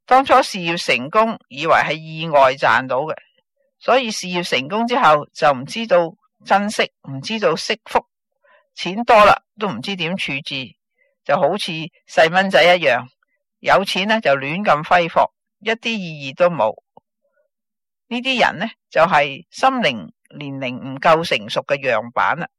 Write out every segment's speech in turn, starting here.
當初事業成功，以為係意外賺到嘅，所以事業成功之後就唔知道珍惜，唔知道惜福，錢多啦都唔知點處置，就好似細蚊仔一樣，有錢呢就亂咁揮霍，一啲意義都冇。呢啲人呢就係心靈年齡唔夠成熟嘅樣板啦。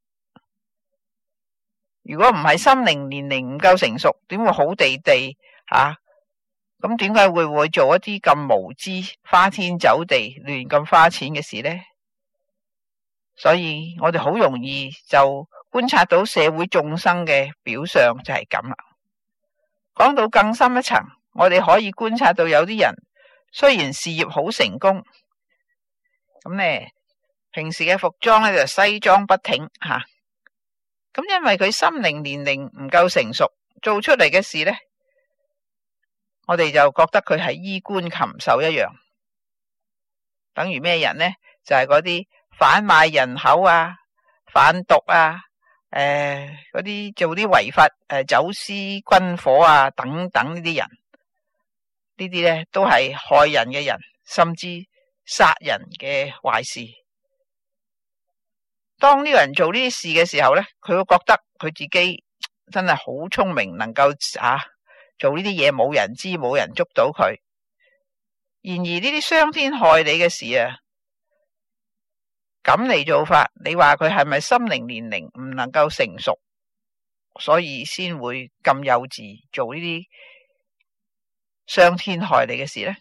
如果唔係心靈年齡唔夠成熟，點會好地地咁點解會做一啲咁無知、花天酒地、亂咁花錢嘅事呢？所以我哋好容易就觀察到社會眾生嘅表象就係咁啦。講到更深一層，我哋可以觀察到有啲人雖然事業好成功，咁呢平時嘅服裝呢就西裝筆挺吓，咁因為佢心靈年齡唔夠成熟，做出嚟嘅事呢，我哋就覺得佢係衣冠禽獸一樣。等於咩人呢？就係嗰啲販賣人口啊、販毒啊、嗰啲做啲違法走私軍火啊等等呢啲人，呢啲呢都係害人嘅人，甚至殺人嘅壞事。當呢個人做呢啲事嘅時候呢，佢會覺得佢自己真係好聰明，能夠做呢啲嘢冇人知，冇人捉到佢。然而呢啲傷天害理嘅事咁嚟做法，你話佢係咪心靈年齡唔能夠成熟，所以先會咁幼稚做呢啲傷天害理嘅事呢？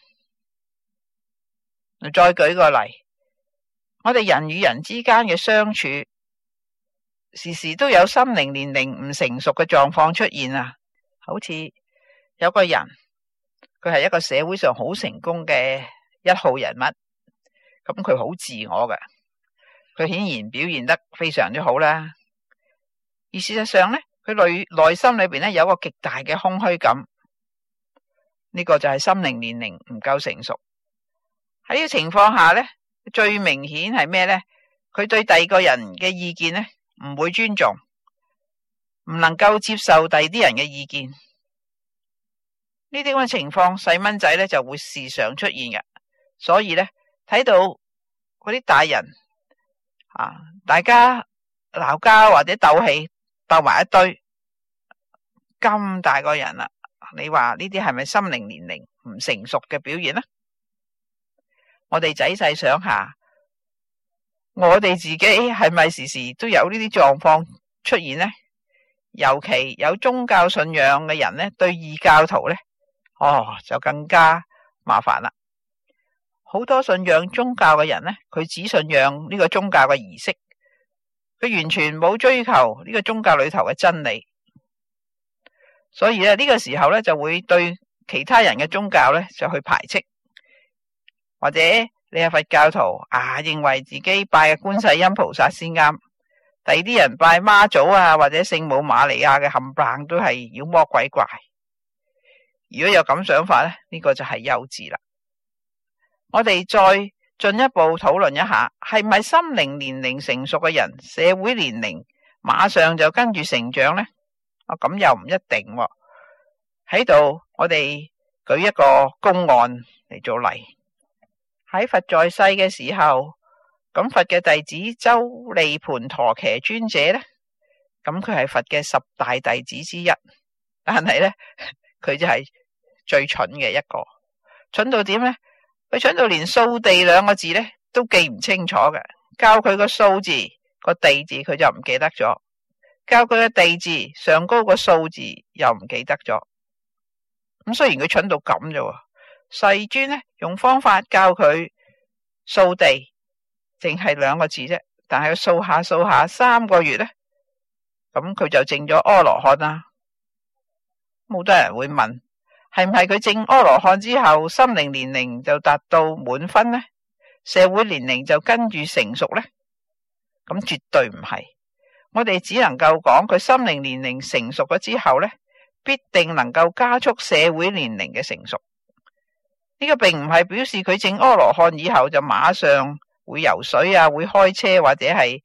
再舉個例，我哋人與人之間嘅相處，時時都有心靈年齡唔成熟嘅狀況出現啊！好似有個人，佢係一個社會上好成功嘅一號人物，咁佢好自我嘅，佢顯然表現得非常之好啦。而事實上呢，佢內心裏邊呢有個極大嘅空虛感，呢個就係心靈年齡唔夠成熟。喺呢個情況下呢，最明顯係咩呢？佢對第二個人嘅意見呢唔會尊重，唔能夠接受第二啲人嘅意見。呢啲咁嘅情況，細蚊仔呢就會時常出現嘅。所以呢，睇到嗰啲大人大家鬧交或者鬥氣鬥埋一堆，咁大個人啦，你話呢啲係咪心靈年齡唔成熟嘅表現呢？我哋仔細想下，我哋自己係咪時時都有呢啲狀況出現呢？尤其有宗教信仰嘅人呢，對異教徒呢就更加麻煩啦。好多信仰宗教嘅人呢，佢只信仰呢個宗教嘅儀式，佢完全冇追求呢個宗教裏頭嘅真理，所以呢個時候呢，就會對其他人嘅宗教呢就去排斥。或者你係佛教徒認為自己拜嘅觀世音菩薩先啱，第二啲人拜媽祖或者聖母瑪利亞嘅冚唪唥都係妖魔鬼怪。如果有咁想法呢，呢個就係幼稚啦。我哋再進一步討論一下，係咪心靈年齡成熟嘅人，社會年齡馬上就跟住成長呢？咁又唔一定喎。喺度我哋舉一個公案嚟做例。喺佛在世嘅時候，咁佛嘅弟子周利盤陀伽尊者呢，咁佢係佛嘅10大弟子之一，但係呢，佢就係最蠢嘅一個。蠢到點呢？佢蠢到連掃地2個字呢都記唔清楚嘅，教佢個掃字個地字佢就唔記得咗，教佢個地字上高個掃字又唔記得咗。咁雖然佢蠢到咁啫，世尊呢用方法教佢掃地，淨係2個字啫，但係佢掃下掃下3個月呢，咁佢就證咗阿羅漢啦。冇多人會問，係唔係佢證阿羅漢之後心靈年齡就達到滿分呢？社會年齡就跟住成熟呢？咁絕對唔係。我哋只能夠講佢心靈年齡成熟咗之後呢，必定能夠加速社會年齡嘅成熟。呢個並唔係表示佢證阿羅漢以後就馬上會游水會開車，或者係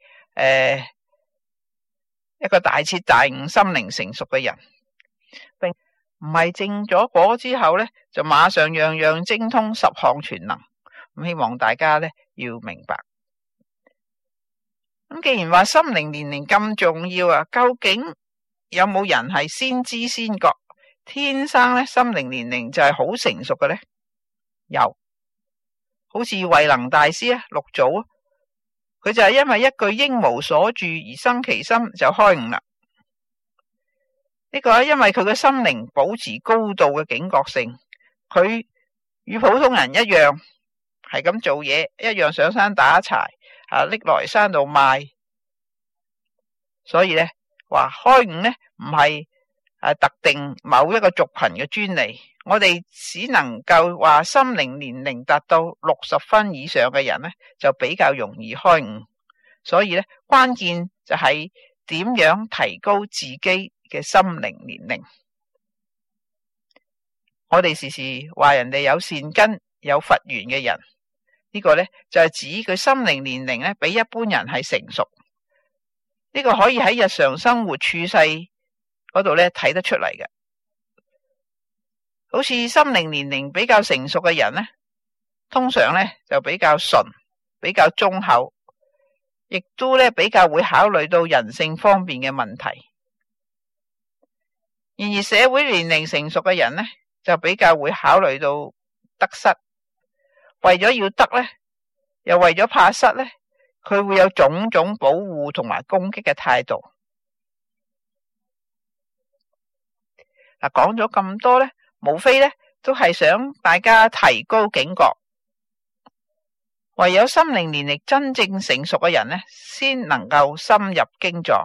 一個大徹大悟心靈成熟嘅人。 唔係證咗果之後呢，就馬上樣樣精通，十項全能。咁希望大家呢要明白。咁既然話心靈年齡咁重要啊，究竟有冇人係先知先覺，天生呢心靈年齡就係好成熟嘅呢？有，好似慧能大師啊，六祖啊，佢就係因為一句應無所住而生其心就開悟啦。呢個因為佢嘅心靈保持高度嘅警覺性，佢與普通人一樣係咁做嘢，一樣上山打柴拎來山度賣。所以呢話開悟呢唔係特定某一個族群嘅專利，我哋只能夠話心靈年齡達到60分以上嘅人呢，就比較容易開悟。所以呢，關鍵就係點樣提高自己嘅心靈年齡。我哋時時話人哋有善根有佛緣嘅人，呢個呢就係指佢心靈年齡呢比一般人係成熟。呢個可以喺日常生活處世嗰度呢睇得出嚟嘅。好似心靈年齡比較成熟嘅人呢，通常呢就比較純，比較忠厚，亦都呢比較會考慮到人性方面嘅問題。然而社會年齡成熟嘅人呢，就比較會考慮到得失，為咗要得呢，又為咗怕失呢，佢會有種種保護同埋攻擊嘅態度。講咗咁多呢，無非呢都係想大家提高警覺。唯有心靈年齡真正成熟嘅人呢，先能夠深入經藏。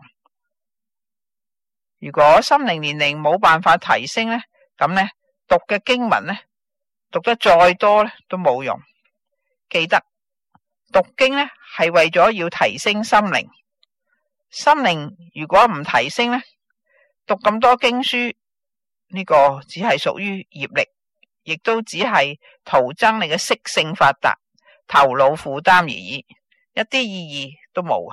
如果心靈年齡冇辦法提升呢，咁呢讀嘅經文呢，讀得再多呢都冇用。記得讀經呢係為咗要提升心靈，心靈如果唔提升呢，讀咁多經書呢個只係屬於業力，亦都只係徒增你嘅識性發達，頭腦負擔而已，一啲意義都冇。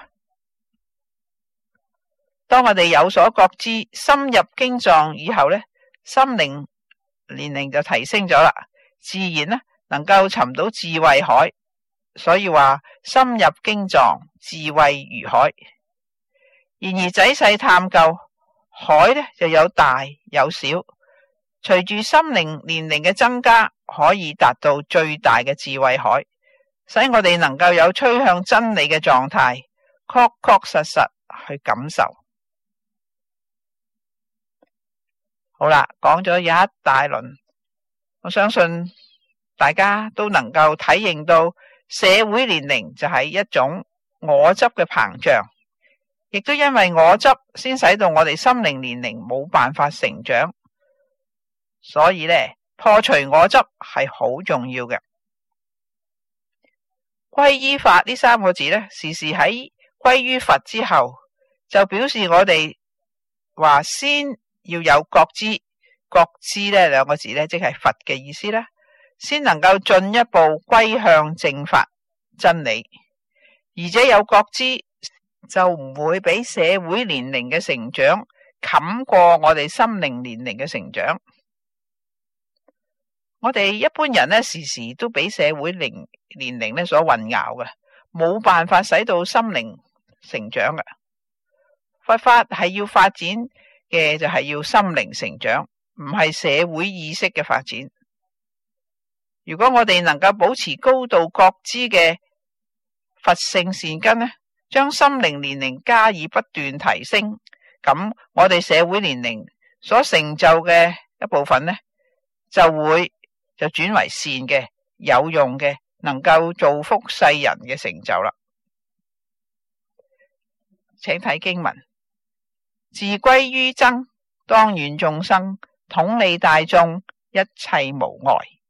當我哋有所覺知，深入經藏以後呢，心靈年齡就提升咗啦，自然呢能夠尋到智慧海。所以話深入經藏，智慧如海。然而仔細探究，海呢就有大有小，隨住心靈年齡嘅增加，可以達到最大嘅智慧海，使我哋能夠有趨向真理嘅狀態，確確實實去感受。好啦，講咗有一大輪，我相信大家都能夠體認到社會年齡就係一種我執嘅膨脹，亦都因為我執先使到我哋心靈年齡冇辦法成長。所以呢，破除我執係好重要嘅。歸依法呢3個字呢，時時喺歸於佛之後，就表示我哋話先要有覺知，覺知呢2個字呢，即係佛嘅意思啦，先能夠進一步歸向正法真理。而且有覺知就唔會俾社會年齡嘅成長冚過我哋心靈年齡嘅成長。我哋一般人呢，時時都俾社會年齡呢所混淆嘅，冇辦法使到心靈成長嘅。佛法係要發展嘅就係要心靈成長，唔係社會意識嘅發展。如果我哋能夠保持高度覺知嘅佛性善根呢，將心靈年齡加以不斷提升，咁我哋社會年齡所成就嘅一部分呢，就轉為善嘅、有用嘅，能夠造福世人嘅成就啦。請睇經文：自歸於僧，當願眾生，統理大眾，一切無礙。